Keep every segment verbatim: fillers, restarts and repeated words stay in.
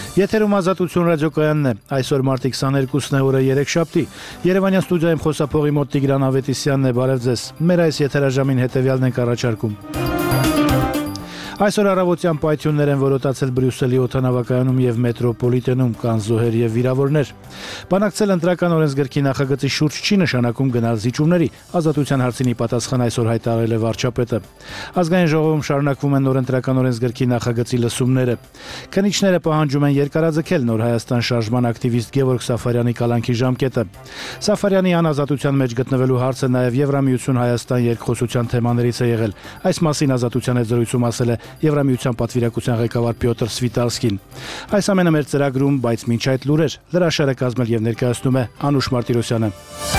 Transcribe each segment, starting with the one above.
Եթերում Ազատություն ռադիոկայանն է, այսօր մարտի քսաներկուսն է, օրը երեքշաբթի, Երևանյան ստուդիայում խոսափողի մոտ Տիգրան Ավետիսյանն է, բարև ձեզ, մեր այս եթերաժամին հետևյալն ենք առաջարկում. Այսօր առավոտյան պայթյուններ են որոտացել Բրյուսելի օդանավակայանում եւ մետրոպոլիտենում, կան զոհեր եւ վիրավորներ։ Բանակցել ընտրական օրենսգրքի նախագծի շուրջ չի նշանակում գնալ զիջումների, Ազատության հարցին ի պատասխան այսօր հայտարարել է վարչապետը։ Ազգային ժողովում շարունակվում են նոր ընտրական օրենսգրքի նախագծի լսումները։ Քննիչները պահանջում են երկարաձգել Նոր Հայաստան շարժման ակտիվիստ Գևորգ Սաֆարյանի կալանքի ժամկետը։ Սաֆարյանի անազատության մեջ գտնվելու հարցը նաեւ Եվրամիություն Հայաստան երկխոսության թեմաներից է եղել։ Այս մասին Ազատության հետ զրույցում ասել է Եվրամիության պատվիրակության ղեկավար Պյոտր Սվիտալսկին։ Այս ամենը մեր ծրագրում, բայց մինչ այդ լուրեր, լրաշարը կազմել եւ ներկայացնում է Անուշ Մարտիրոսյանը։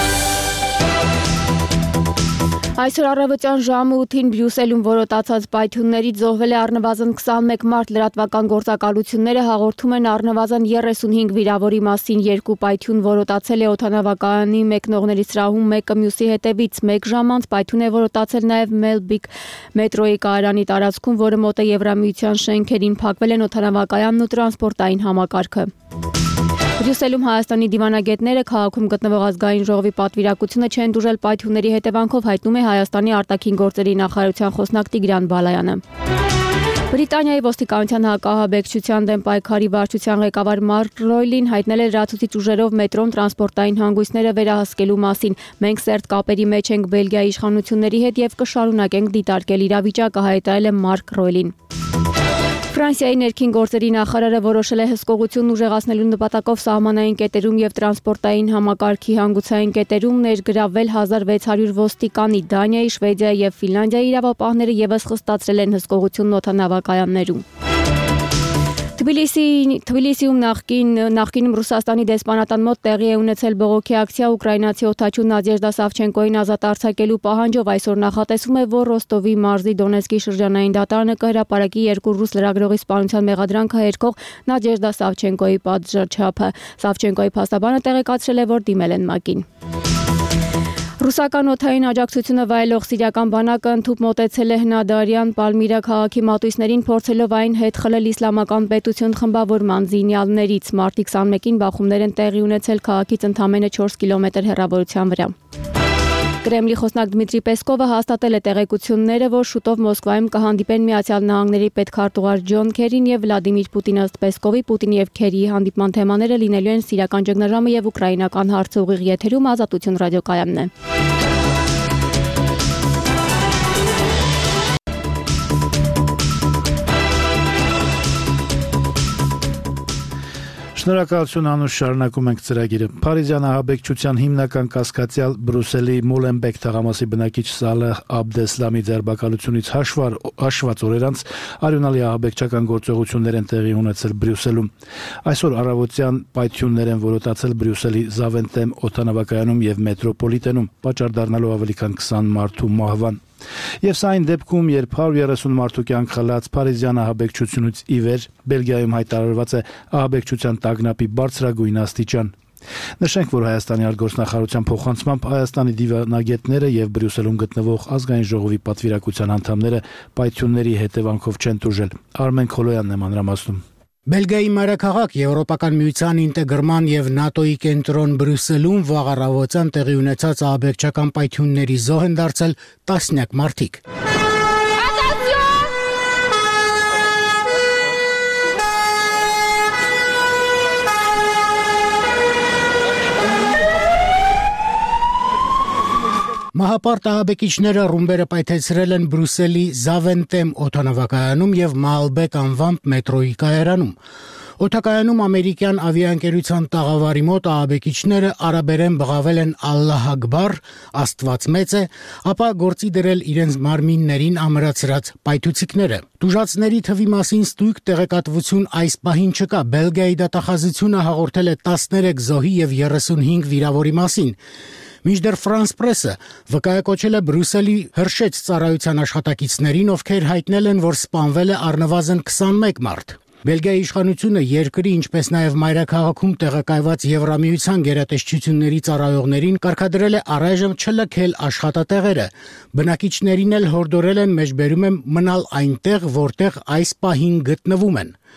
Այսօր առավոտյան ժամը ութին Բրյուսելում որոտացած պայթյուններից զոհվել է առնվազն քսանմեկ մարդ, լրատվական գործակալությունները հաղորդում են առնվազն երեսունհինգ վիրավորի մասին, երկու պայթյուն որոտացել է օդանավակայանի մեկնողների սրահում, մեկը մյուսի հետևից, մեկ ժամ անց պայթյուն է որոտացել նաև Մելբիկ մետրոյի կայարանի տարածքում, որը մոտ է Եվրամիության շենքերին, փակվել են օդանավակայանն ու տրանսպորտային համակարգը։ Բրյուսելում Հայաստանի դիվանագետները քաղաքում գտնվող ազգային ժողովի պատվիրակությունը չեն դուժել պայթյունների հետևանքով, հայտնում է Հայաստանի արտաքին գործերի նախարարության խոսնակ Տիգրան Բալայանը։ Բրիտանիայի ոստիկանության հակահաբեկչության դեմ պայքարի վարչության ղեկավար Մարկ Ռոյլին հայտնել է լրացուցիչ ուժերով մետրոն տրանսպորտային հանգույցները վերահսկելու մասին։ Մենք սերտ կապերի մեջ ենք Բելգիայի իշխանությունների հետ եւ կշարունակենք դիտարկել իրավիճակը, հայտարարել է Մարկ Ռոյլին։ Ֆրանսիայի ներքին գործերի նախարարը որոշել է հսկողություն ուժեղացնելու նպատակով սահմանային կետերում եւ տրանսպորտային համակարգի հանգուցային կետերում ներգրավվել հազար վեց հարյուր ոստիկանի։ Դանիայի, Շվեդիայի եւ Ֆինլանդիայի իրավապահները եւս խստացրել են հսկողությունն օդանավակայաններում։ Թբիլիսի, Թբիլիսիում նախկին, նախկինում Ռուսաստանի դեսպանատան մոտ տեղի է ունեցել բողոքի ակցիա ուկրաինացի օդաչու Նադեժդա Սավչենկոյին ազատ արձակելու պահանջով։ Այսօր նախատեսվում է, որ Ռոստովի մարզի Դոնեցկի շրջանային դատարանը կհրապարակի երկու ռուս լրագրողի սպանության մեղադրանքը հերքող Նադեժդա Սավչենկոյի պատժաչափը։ Սավչենկոյի փաստաբանը տեղեկացրել է, որ դիմել են ՄԱԿ-ին։ Ռուսական օդային աջակցությունը վայելող սիրիական բանակը ընդհուպ մոտեցել է հնադարյան Պալմիրա քաղաքի մատույցներին, փորձելով այն հետ խլել իսլամական պետություն խմբավորման զինյալներից։ Մարտի քսանմեկին բախումներ են տեղի ունեցել քաղաքից ընդամենը չորս կիլոմետր հեռավորության վրա։ Կրեմլի խոսնակ Դմիտրի Պեսկովը հաստատել է տեղեկությունները, որ շուտով Մոսկվայում կհանդիպեն Միացյալ Նահանգների պետքարտուղար Ջոն Քերին եւ Վլադիմիր Պուտինը։ Ըստ Պեսկովի, Պուտինի եւ Քերիի հանդիպման թեմաները լինելու են սիրիական ճգնաժամը եւ ուկրաինական հարցը։ Ուղիղ եթերում Ազատություն ռադիոկայանն է։ Շնորհակալություն Անուշ, շարունակում ենք ծրագիրը։ Փարիզյան ահաբեկչության հիմնական կասկածյալ Բրյուսելի Մոլենբեկ թաղամասի բնակիչ Սալեհ Աբդեսլամի ձերբակալությունից հաշված օրեր անց արյունալի ահաբեկչական գործողություններ են տեղի ունեցել Բրյուսելում։ Այսօր առավոտյան պայթյուններ են որոտացել Բրյուսելի Զավենտեմ օդանավակայանում եւ մետրոպոլիտենում, պատճառ դառնալով ավելի քան քսան մարդու մահվան։ Եվ սա այն դեպքում, երբ հարյուր երեսուն մարդու կյանք խլած Փարիզյան ահաբեկչությունից ի վեր Բելգիայում հայտարարված է ահաբեկչության տագնապի բարձրագույն աստիճան։ Նշենք, որ Հայաստանի արտգործնախարարության փոխանցմամբ Հայաստանի դիվանագետները եւ Բրյուսելում գտնվող ազգային ժողովի պատվիրակության անդամները պայթյունների հետևանքով չեն տուժել։ Արմեն Քոլոյանն է մանրամասնում։ Բելգիայի մայրաքաղաք Եվրոպական միության ինտեգրման եւ ՆԱՏՕ-ի կենտրոն Բրյուսելում վաղ առավոտյան տեղի ունեցած ահաբեկչական պայթյունների զոհ են դարձել տասնյակ մարդիկ։ Մահապարտ ահաբեկիչները ռումբերը պայթեցրել են Բրյուսելի Զավենտեմ օդանավակայանում եւ Մալբեկ անվամբ մետրոյի կայարանում։ Օդակայանում ամերիկյան ավիաընկերության տաղավարի մոտ ահաբեկիչները արաբերեն բղավել են Ալլահ Ակբար, Աստված մեծ է, ապա գործի դրել իրենց մարմիններին ամրացրած պայթուցիկները։ Տուժածների թվի մասին ստույգ տեղեկատվություն այս պահին չկա։ Բելգիայի դատախազությունը հաղորդել է տասներեք զոհի եւ երեսունհինգ վիրավորի մասին։ Մինչդեռ Ֆրանս Պրեսը վկայակոչել է Բրյուսելի հրշեջ ծառայության աշխատակիցներին, ովքեր հայտնել են, որ սպանվել է առնվազն քսանմեկ մարդ։ Բելգիայի իշխանությունը երկրի, ինչպես նաև մայրաքաղաքում տեղակայված Եվրամիության գերատեսչությունների ծառայողներին կարգադրել է առայժմ չլքել աշխատատեղերը։ Բնակիչներին էլ հորդորել են, մեջբերում եմ, մնալ այնտեղ, որտեղ այս պահին գտնվում են։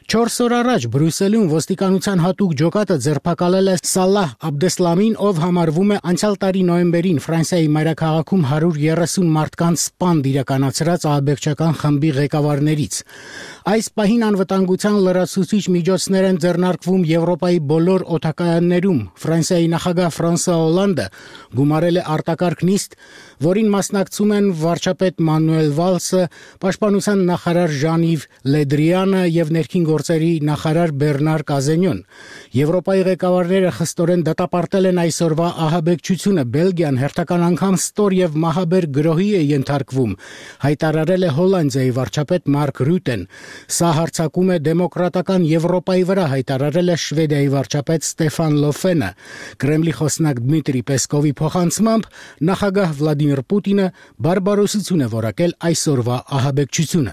Չորս օր առաջ Բրյուսելում ոստիկանության հատուկ ջոկատը ձերբակալել է Սալահ Աբդեսլամին, ով համարվում է անցյալ տարի նոյեմբերին Ֆրանսիայի մայրաքաղաքում հարյուր երեսուն մարդկանց սպանդ իրականացրած ահաբեկչական խմբի ղեկավարներից։ Այս պահին անվտանգության լրացուցիչ միջոցներ են ձեռնարկվում Եվրոպայի բոլոր օդակայաններում։ Ֆրանսիայի նախագահ Ֆրանսուଆ Օլանդը գումարել է արտակարգ նիստ, որին մասնակցում են վարչապետ Մանուել Վալսը, պաշտպանության նախարար Ժան-Իվ Լեդրիանը եւ ներքին գործերի նախարար Բերնար Կազենյոն։ Եվրոպայի ղեկավարները խստորեն դատապարտել են այսօրվա ահաբեկչությունը։ Բելգիան հերթական անգամ ստոր եւ մահաբեր գրոհի է ենթարկվում, հայտարարել է Հոլանդիայի վարչապետ Մարկ Ռյուտեն։ Սա հարձակում է դեմոկրատական Եվրոպայի վրա, հայտարարել է Շվեդիայի վարչապետ Ստեֆան Լոֆենը։ Կրեմլի խոսնակ Դմիտրի Պեսկովի փոխանցմամբ նախագահ Վլադիմիր Պուտինը բարբարոսություն է որակել այսօրվա ահաբեկչությունը։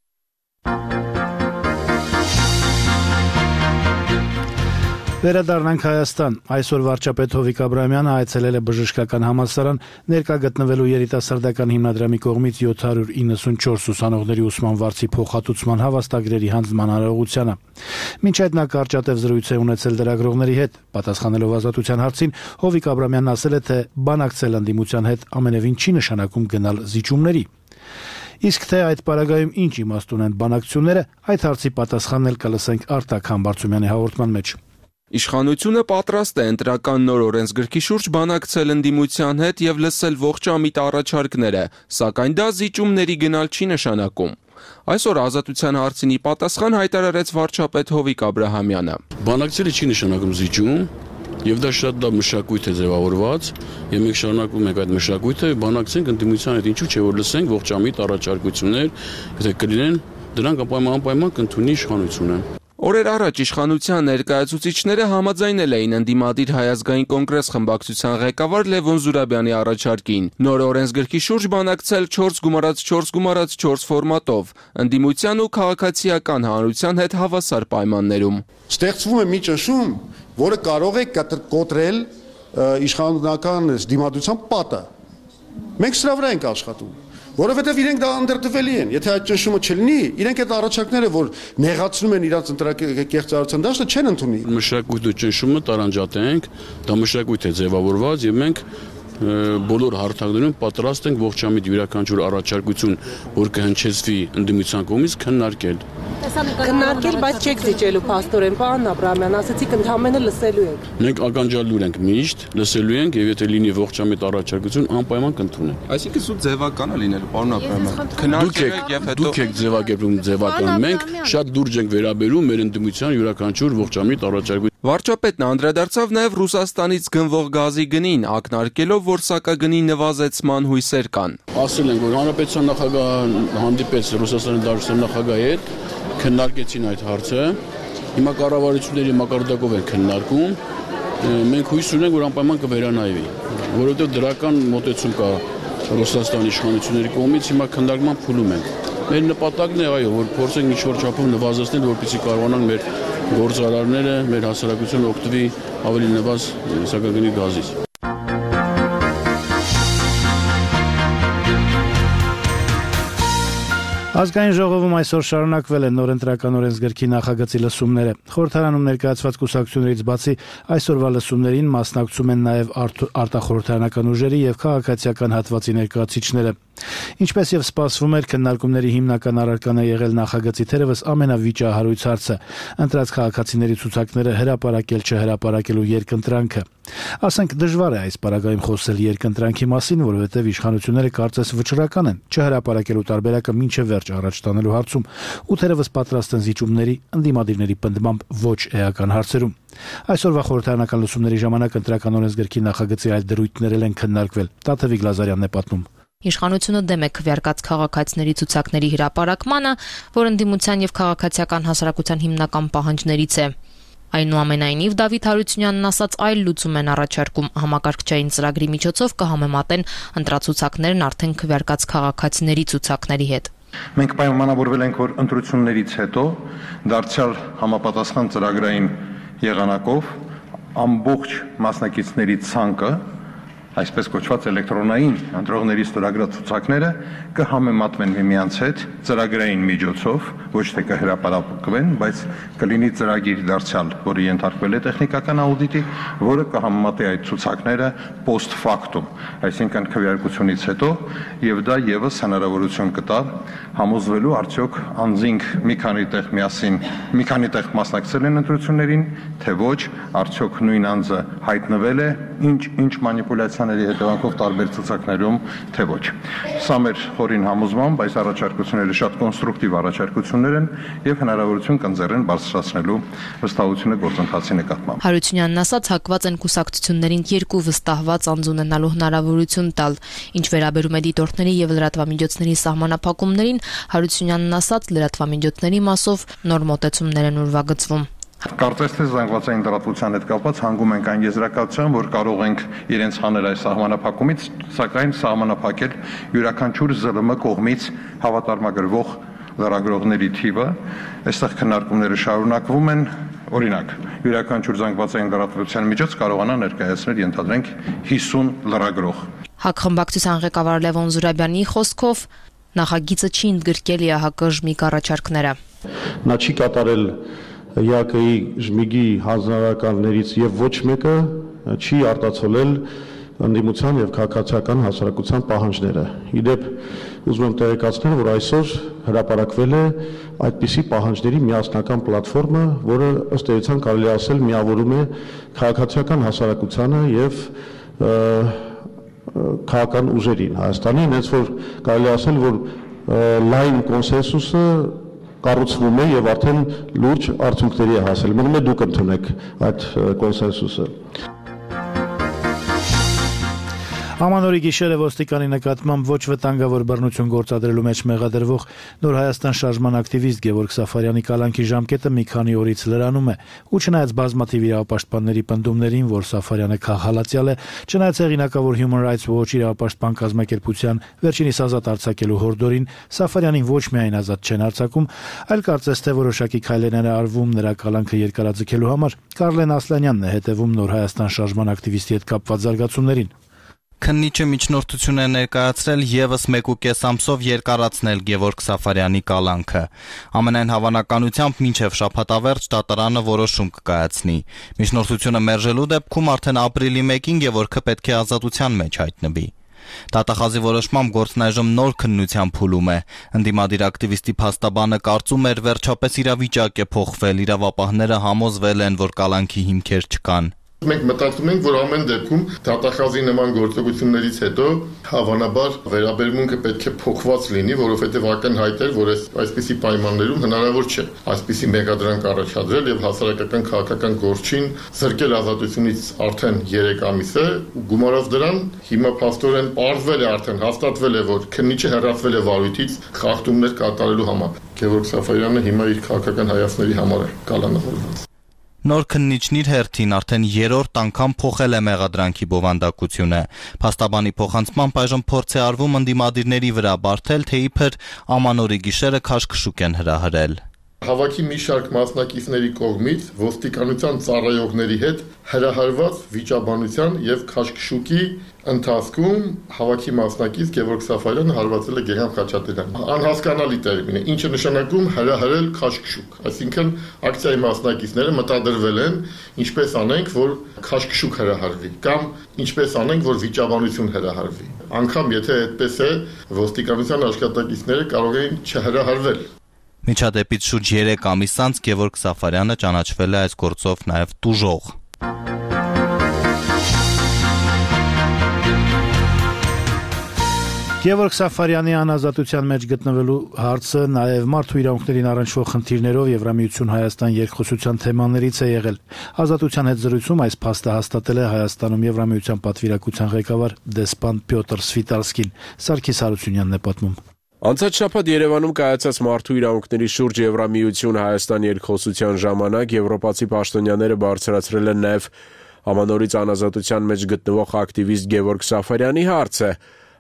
Վերադառնանք Հայաստան։ Այսօր վարչապետ Հովիկ Աբրահամյանը այցելել է Բժշկական համալսարան, ներկա գտնվելու երիտասարդական հիմնադրամի կողմից յոթ հարյուր իննսունչորս ուսանողների ուսման վարձի փոխհատուցման հավաստագրերի հանձնման արարողությանը։ Մինչ այդ նա կարճատև զրույց է ունեցել լրագրողների հետ։ Պատասխանելով ազատության հարցին, Հովիկ Աբրահամյանն ասել է, թե բանակցել ընդդիմության հետ ամենևին չի նշանակում գնալ զիջումների։ Իսկ թե այդ պարագայում ինչ իմաստ ունեն բանակցությունները, այդ հարցի պատասխանն էլ կլսենք Արտակ Համբարձումյանի հաղորդման մեջ։ Իշխանությունը պատրաստ է ընտրական նոր օրենսգրքի շուրջ բանակցել ընդդիմության հետ եւ լսել ողջամիտ առաջարկները, սակայն դա զիջումների գնալ չի նշանակում։ Այսօր ազատության հարցինի պատասխան հայտարարեց վարչապետ Հովիկ Աբրահամյանը։ Բանակցելը չի նշանակում զիջում, եւ դա շատ լավ մշակույթ է ձևավորված, եւ մենք շարունակում ենք այդ մշակույթը, բանակցենք ընդդիմության հետ, ինչու՞ չէ որ լսենք ողջամիտ առաջարկություններ, եթե կլինեն, դրանք անպայման կընդունի իշխանությունը։ Օրեր առաջ իշխանության ներկայացուցիչները համաձայնել էին ընդդիմադիր Հայ ազգային կոնգրես խմբակցության ղեկավար Լևոն Զուրաբյանի առաջարկին։ Նոր օրենսգրքի շուրջ բանակցել չորս գումարած չորս գումարած չորս ֆորմատով, ընդդիմության ու քաղաքացիական հանրության հետ հավասար պայմաններում։ Ստեղծվում է մի ճնշում, որը կարող է կոտրել իշխանական դիմադրության պատը։ Մենք սրա վրա ենք աշխատում։ Որովհետև իրենք դա անդրդվելի են, եթե այդ ճնշումը չլինի, իրենք այդ առաջարկները, որ նեղացնում են իրաց ընտրակեղծարարության դաշտը, չեն ընդունի։ Մշակույթը ճնշումը տարանջատենք, դա մշակույթ է ձևավորված եւ մենք բոլոր հարթակներում պատրաստ ենք ողջամիտ յուրաքանչյուր առաջարկություն, որ կհնչեցվի ընդդիմության կողմից քննարկել։ Քննարկել, բայց չեք զիջելու փաստորեն, պարոն Աբրահամյան, ասացիք ընդհանրապես լսելու եք։ Մենք ականջալուր ենք միշտ, լսելու ենք եւ եթե լինի ողջամիտ առաջարկություն, անպայման կընդունենք։ Այսինքն սուտ ձևական է լինելու, պարոն Աբրահամյան։ Քննարկել եւ հետո դուք եք ձևակերպում ձևական, մենք շատ դուրջ ենք վերաբերում մեր ընդդիմության յուրաքանչյուր ողջամիտ առաջարկություն։ Վարչապետն անդրադարձավ նաև Ռուսաստանից գնվող գազի գնին, ակնարկելով, որ սակագնի նվազեցման հույսեր կան։ Ասել են, որ հանրապետության նախագահը հանդիպեց Ռուսաստանի Դաշնության նախագահի հետ, քննարկեցին այդ հարցը։ Հիմա կառավարությունների մակարդակով են քննարկում։ Մենք հույս ունենք, որ անպայման կվերանայվի, որովհետև դրական մոտեցում կա Ռուսաստանի իշխանությունների կողմից, հիմա քննարկման փուլում ենք։ Մեր նպատակն է, այո, որ փորձենք ինչ-որ չափով նվազեցնել, որպեսզի կարողանանք մեր գործարարները, մեր հասարակությունը օգտվի ավելի նվազ սակագնի գազից։ Ազգային ժողովում այսօր շարունակվել են նոր ընտրական օրենսգրքի նախագծի լսումները։ Խորհրդարանում ներկայացված կուսակցություններից բացի այսօրվա լսումներին մասնակցում են նաև արտախորհրդարանական ուժերի եւ քաղաքացիական հատվածի ներկայացուցիչները։ Ինչպես եւ սպասվում էր, քննարկումների հիմնական առարկան է եղել նախագծի թերևս ամենավիճահարույց հարցը՝ ընտրած քաղաքացիների ցուցակները հրապարակել չհրապարակելու երկընտրանքը։ Ասենք դժվար է այս պարագայում խոսել երկընտրանքի մասին, որովհետև իշխանությունները կարծես վճռական են չհրապարակելու տարբերակը մինչև վերջ առաջ տանելու հարցում ու թերևս պատրաստ են զիջումների ընդդիմադիրների պնդմամբ ոչ էական հարցերում։ Այսօրվա խորհրդարանական լսումների ժամանակ ընտրական օրենսգրքի նախագծի այլ դրույթներ են քննարկվել։ Տաթևիկ Լազարյանն է պատմում։ Իշխանությունը դեմ է քվեարկած քաղաքացիների ցուցակների հրապարակմանը, որ ընդդիմության եւ քաղաքացիական հասարակության հիմնական պահանջներից է։ Այնուամենայնիվ Դավիթ Հարությունյանն ասաց այլ լուծում են առաջարկում համակարգչային ծրագրի միջոցով կհամեմատեն ընտրացուցակներն արդեն քվեարկած քաղաքացիների ցուցակների հետ։ Մենք պայմանավորվել ենք, որ ընտրություններից հետո դարձյալ համապատասխան ծրագրային եղանակով ամբողջ մասնակիցների ցանկը այսպես կոչված էլեկտրոնային ընտրողների ստորագրած ցուցակները կհամեմատվեն միմյանց հետ ծրագրային միջոցով, ոչ թե կհրապարակվեն, բայց կլինի ծրագիր դարձյալ, որը ենթարկվել է տեխնիկական աուդիտի, որը կհամեմատի այդ ցուցակները post factum, այսինքն քվեարկությունից հետո, եւ դա եւս հնարավորություն կտա համոզվելու արդյոք անձինք մի քանի տեղ միասին, մի քանի տեղ մասնակցել են ընտրություններին, թե ոչ, արդյոք նույն անձը հայտնվել է ինչ ինչ մանիպուլյացիաների հետևանքով տարբեր ցուցակներում, թե ոչ։ Սա մեր խորին համոզմամբ այս առաջարկությունները շատ կոնստրուկտիվ առաջարկություններ են եւ հնարավորություն կընձեռեն բարձրացնելու վստահությունը գործընթացի նկատմամբ։ Հարությունյանն ասաց, հակված են կուսակցություններին երկու վստահված անձ ունենալու հնարավորություն տալ, ինչ վերաբերում է դիտորդների եւ լրատվամիջոցների սահմանափակումներին, Հարությունյանն ասաց, լրատվամիջոցների մասով նոր մոտեցումներ են ուրվագծվում։ Կարծես թե զանգվածային լրատվության հետ կապված հանգում ենք այն եզրակացության, որ կարող ենք իրենց հանել այս սահմանափակումից, սակայն սահմանափակել յուրաքանչյուր ԶԼՄ կողմից հավատարմագրվող լրագրողների թիվը, այստեղ քննարկումները շարունակվում են, օրինակ, յուրաքանչյուր զանգվածային լրատվության միջոց կարողանա ներկայացնել ենթադրենք հիսուն լրագրող։ Հակխմբակցության ղեկավար Լևոն Զուրաբյանի խոսքով նախագիծը չի ընդգրկել ԵԱՀԿ ժմիկ առաջարկները։ Նա չի կատարել ԵԱՀԿ-ի ժմիգի հանձնարարականներից եւ ոչ մեկը չի արտացոլել ընդդիմության եւ քաղաքացիական հասարակության պահանջները։ Իդեպ ուզում եմ տեղեկացնել, որ այսօր հրապարակվել է այդպիսի պահանջների միասնական պլատֆորմը, որը ըստ էության կարելի ասել միավորում է քաղաքացիական հասարակությանը եւ քաղաքական ուժերին Հայաստանին, հենց որ կարելի ասել, որ լայն կոնսենսուսը կառուցվում է եւ արդեն լուրջ արդյունքների է հասել։ Մնում է դուք ընդունեք այդ կոնսենսուսը։ Ամանորի գիշերը ոստիկանի նկատմամբ ոչ վտանգավոր բռնություն գործադրելու մեջ մեղադրվող Նոր Հայաստան շարժման ակտիվիստ Գևորգ Սաֆարյանի կալանքի ժամկետը մի քանի օրից լրանում է, ու չնայած բազմաթիվ իրավապաշտպանների պնդումներին, որ Սաֆարյանը քաղհալածյալ է, չնայած հեղինակավոր Human Rights Watch իրավապաշտպան կազմակերպության վերջինիս ազատ արձակելու հորդորին, Սաֆարյանին ոչ միայն ազատ չեն արձակում, այլ կարծես թե որոշակի քայլեր են արվում նրա կալանքը երկարաձգելու համար։ Կարլեն Ասլանյանն է հետևում Նոր Հայաստան շարժման ակտիվիստի հետ կապված զարգացումներին։ Քննիչը միջնորդություն է ներկայացրել եւս մեկ ու կես ամսով երկարացնել Գևորգ Սաֆարյանի կալանքը։ Ամենայն հավանականությամբ մինչև շաբաթավերջ դատարանը որոշում կկայացնի։ Միջնորդությունը մերժելու դեպքում արդեն ապրիլի մեկին Գևորգը պետք է ազատության մեջ հայտնվի։ Դատախազի որոշմամբ գործն այժմ նոր քննության փուլում է։ Ընդդիմադիր ակտիվիստի փաստաբանը կարծում էր վերջապես իրավիճակ է փոխվել, իրավապահները համոզվել են, որ կալանքի հիմքեր չկան։ Մենք մտածում ենք, որ ամեն դեպքում դատախազի նման գործողություններից հետո հավանաբար վերաբերմունքը պետք է փոխված լինի, որովհետև ակնհայտ էր, որ այսպիսի պայմաններում հնարավոր չէ այսպիսի մեղադրանք առաջադրել եւ հասարակական քաղաքական գործին զրկել ազատությունից արդեն երեք ամիս է, ու գումարած դրան հիմա փաստորեն պարզվել է, արդեն հաստատվել է, որ քննիչը հեռացվել է վարույթից խախտումներ կատարելու համար։ Գևորգ Սաֆարյանը հիմա իր քաղաքական հայացքների համար է կալանավորված։ Նոր քննիչն իր հերթին արդեն երրորդ անգամ փոխել է մեղադրանքի բովանդակությունը։ Փաստաբանի փոխանցմամբ այժմ փորձ է արվում ընդդիմադիրների վրա բարթել, թե իբր Ամանորի գիշերը քաշքշուկ են հրահրել։ Հավաքի մի շարք մասնակիցների կողմից ոստիկանության ծառայողների հետ հրահրված վիճաբանության եւ քաշքշուկի ընթացքում հավաքի մասնակից Գևորգ Սաֆարյանը հարվածել է Գեհամ Խաչատրյանին։ Անհասկանալի տերմին է, ինչը նշանակում հրահրել քաշքշուկ, այսինքն ակցիայի մասնակիցները մտադրվել են, ինչպես անենք, որ քաշքշուկ հրահրվի, կամ ինչպես անենք, որ վիճաբանություն հրահրվի։ Անկամ եթե այդպես է, ոստիկանության աշխատակիցները կարող էին չհրահրվել։ Միջադեպից շուրջ երեք ամիս անց Գևորգ Սաֆարյանը ճանաչվել է այս գործով նաև տուժող։ Գևորգ Սաֆարյանի անազատության մեջ գտնվելու հարցը նաև մարդու իրավունքներին առնչվող խնդիրներով Եվրամիություն Հայաստան երկխոսության թեմաներից է եղել։ Ազատության հետ զրույցում այս փաստը հաստատել է Հայաստանում Եվրամիության պատվիրակության ղեկավար դեսպան Պյոտր Սվիտարսկին։ Սարգիս Հարությունյանն է պատմում։ Անցած շաբաթ Երևանում կայացած մարդու իրավունքների շուրջ Եվրամիություն Հայաստան երկխոսության ժամանակ եվրոպացի պաշտոնյաները բարձրացրել են նաև Ամանորից անազատության մեջ գտնվող ակտիվիստ Գևորգ Սաֆարյանի հարցը։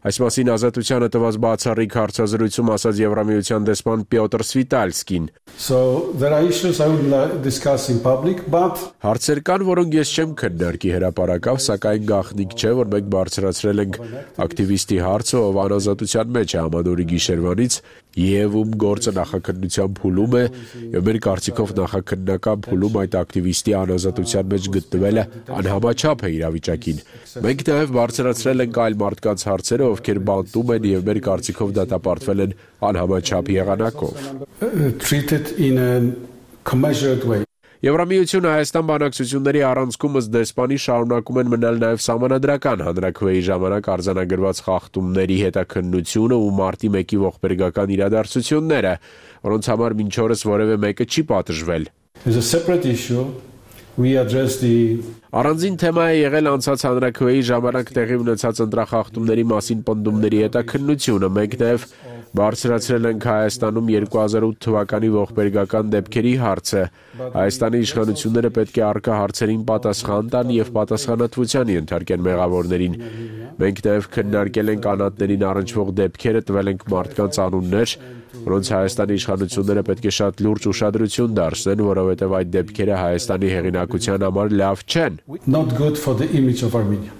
Այս մասին Ազատությանը տված բացառիկ հարցազրույցում ասաց Եվրամիության դեսպան Պյոտր Սվիտալսկին. So there are issues I would discuss in public, but Հարցեր կան, որոնք ես չեմ քննարկի հրապարակավ, սակայն գաղտնիք չէ, որ մենք բարձրացրել ենք ակտիվիստի հարցը, ով անազատության մեջ է Ամանորի գիշերվանից եւ ում գործը նախաքննության փուլում է, եւ մեր կարծիքով նախաքննական փուլում այդ ակտիվիստի անազատության մեջ գտնվելը անհամաչափ է իրավիճակին։ Մենք նաեւ բարձրացրել ենք այլ մարդկանց հարցերը, ովքեր բանտում են եւ մեր կարծիքով դատապարտվել են անհամաչափ եղանակով։ treated in a commensurate way. Եվրամիությունը Հայաստան բանակցությունների առանցքում ըստ դեսպանի շարունակում են մնալ նաև սահմանադրական հանրաքվեի ժամանակ արձանագրված խախտումների հետաքննությունը ու մարտի մեկի ողբերգական իրադարձությունները, որոնց համար մինչ օրս որևէ մեկը չի պատժվել։ As a separate issue, we address the Առանձին թեմա է եղել անցած հանրաքվեի ժամանակ տեղի ունեցած ընտրախախտումների մասին պնդումների հետաքննությունը։ Մենք նաև բարձրացրել ենք Հայաստանում երկու հազար ութ թվականի ողբերգական դեպքերի հարցը։ Հայաստանի իշխանությունները պետք է առկա հարցերին պատասխան տան եւ պատասխանատվության ենթարկեն մեղավորներին։ Մենք նաև քննարկել ենք անհատներին առնչվող դեպքերը, տվել ենք մարդկանց անուններ, որոնց Հայաստանի իշխանությունները պետք է շատ լուրջ ուշադրություն դարձնեն, որովհետեւ այդ դեպքերը Հայաստանի հեղինակության համար լավ չեն։ Not good for the image of Armenia.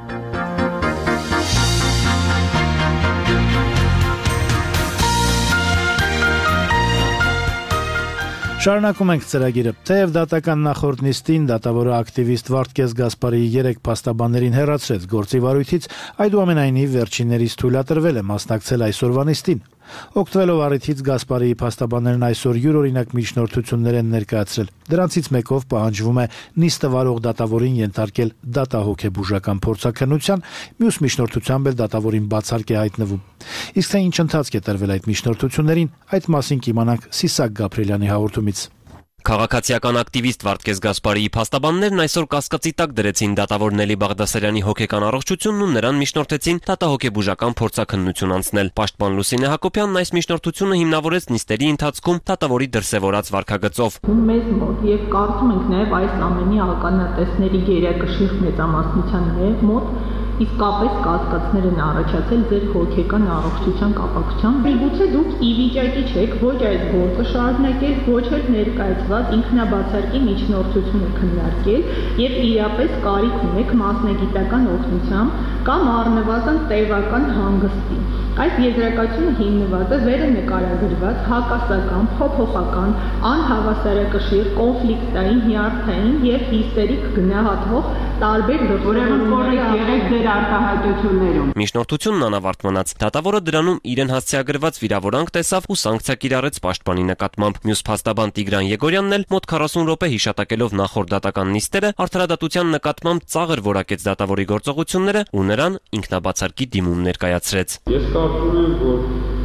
Շարունակում ենք ծրագիրը։ Թեև դատական նախորդ նիստին դատավորը ակտիվիստ Վարդգես Գասպարիի երեք փաստաբաններին հեռացրեց գործի վարույթից, այդուամենայնիվ վերջիններից թույլատրվել է մասնակցել այսօրվա նիստին։ Օգտվելով առիթից Գասպարիի փաստաբաններն այսօր յուրօրինակ միջնորդություններ են ներկայացրել։ Դրանցից մեկով պահանջվում է նիստը վարող դատավորին ենթարկել դատահոգեբուժական փորձաքննության, մյուս միջնորդությամբ էլ դատավորին բացառք է հայտնվում։ Իսկ թե ինչ ընթացք է տրվել այդ միջնորդություններին, այդ մասին կիմանանք Սիսակ Գաբրիելյանի հաղորդումից։ Քաղաքացիական ակտիվիստ Վարդգես Գասպարիի փաստաբաններն այսօր կասկածի տակ դրեցին դատավոր Նելի Բաղդասարյանի հոգեկան առողջությունն ու նրան միջնորդեցին դատահոգեբուժական փորձաքննություն անցնել։ Պաշտպան Լուսինե Հակոբյանն այս միջնորդությունը հիմնավորեց նիստերի ընթացքում դատավորի դրսևորած վարքագծով։ Մեզ մոտ եւ կարծում ենք նաեւ այս ամենի ականատեսների գերակշիռ մեծամասնության մոտ իսկապես կասկածներ են առաջացել ձեր հոգեկան առողջության կապակցությամբ։ Միգուցե դուք ի վիճակի չեք ոչ այս գործը շարունակել, ոչ էլ ներկայացված ինքնաբացարկի միջնորդությունը քննարկել եւ իրապես կարիք ունեք մասնագիտական օգնության կամ առնվազն տևական հանգստի։ Այս եզրակացությունը հիմնված է վերը նկարագրված հակասական, փոփոխական, անհավասարակշիռ, կոնֆլիկտային, հիարթային եւ հիստերիկ գնահատվող տարբեր դրսևորումների արտահայտություններում։ Միջնորդությունն անավարտ մնաց։ Դատավորը դրանում իրեն հասցեագրված վիրավորանք տեսավ ու սանկցիա կիրառեց պաշտպանի նկատմամբ։ Մյուս փաստաբան Տիգրան Եգորյանն էլ մոտ քառասուն րոպե հիշատակելով նախորդ դատական նիստերը արդարադատության նկատմամբ ծաղր որակեց դատավորի գործողությունները ու նրան ինքնաբացարկի դիմում ներկայացրեց։ Ես կարծում եմ, որ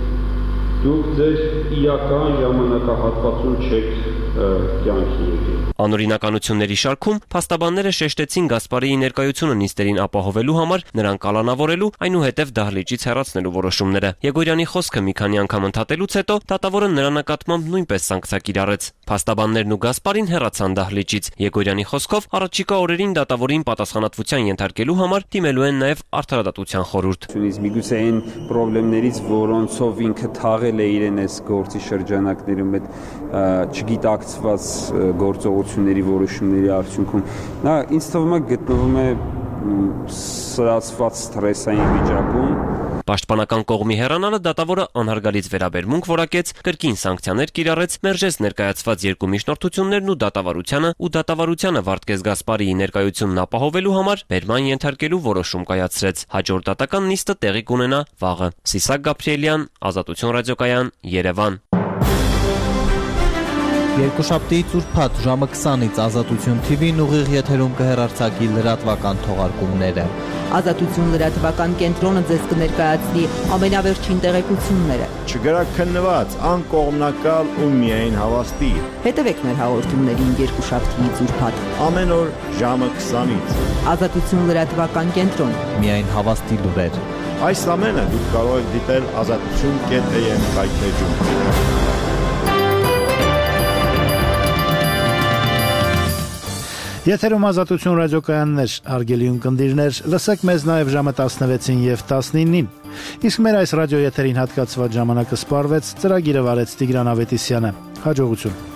դուք ձեր իրական ժամանակահատվածում չեք կյանքի եկել։ Անօրինականությունների շարքում փաստաբանները շեշտեցին Գասպարիի ներկայությունը նիստերին ապահովելու համար նրան կալանավորելու, այնուհետև դահլիճից հեռացնելու որոշումները։ Եգորյանի խոսքը մի քանի անգամ ընդհատելուց հետո դատավորը նրա նկատմամբ նույնպես սանկցիա կիրառեց։ Փաստաբաններն ու Գասպարին հեռացան դահլիճից։ Եգորյանի խոսքով առաջիկա օրերին դատավորին պատասխանատվության ենթարկելու համար դիմելու են նաև արդարադատության խորհուրդ։ Միգուցե այն խնդիրներից, որոնցով ինքը թաղել է իրեն այս գործի շրջանակներում, այդ չգիտակցված գործողությունների որոշումների արդյունքում նա ինձ թվում է գտնվում է սրացված սթրեսային վիճակում։ Պաշտպանական կողմի հեռանալը դատավորը անհարգալից վերաբերմունք որակեց, կրկին սանկցիաներ կիրառեց, մերժեց ներկայացված երկու միջնորդություններն ու դատավարությանը ու դատավարությանը Վարդգես Գասպարիի ներկայությունն ապահովելու համար բերման ենթարկելու որոշում կայացրեց։ Հաջորդ դատական նիստը տեղի կունենա վաղը։ Սիսակ Գաբրիելյան, Ազատություն ռադիոկայան, Երևան։ Երկուշաբթիից ուրբաթ ժամը քսանից Ազատություն թի վին ուղիղ եթերում կհեռարձակի լրատվական թողարկումները։ Ազատություն լրատվական կենտրոնը ձեզ կներկայացնի ամենավերջին տեղեկությունները։ Չգրաքննված, անկողմնակալ ու միայն հավաստի։ Հետևեք մեր հաղորդումներին երկուշաբթիից ուրբաթ ամեն օր ժամը քսանից։ Ազատություն լրատվական կենտրոն։ Միայն հավաստի լուրեր։ Այս ամենը դուք կարող եք դիտել ազատություն կետ է եմ կայքեջում։ Եթերում Ազատություն ռադիոկայաններ, հարգելի ունկնդիրներ, լսեք մեզ նաև ժամը տասնվեցին եւ տասնինին։ Իսկ մեր այս ռադիոեթերին հատկացված ժամանակը սպառվեց, ծրագիրը վարեց Տիգրան Ավետիսյանը։ Հաջողություն։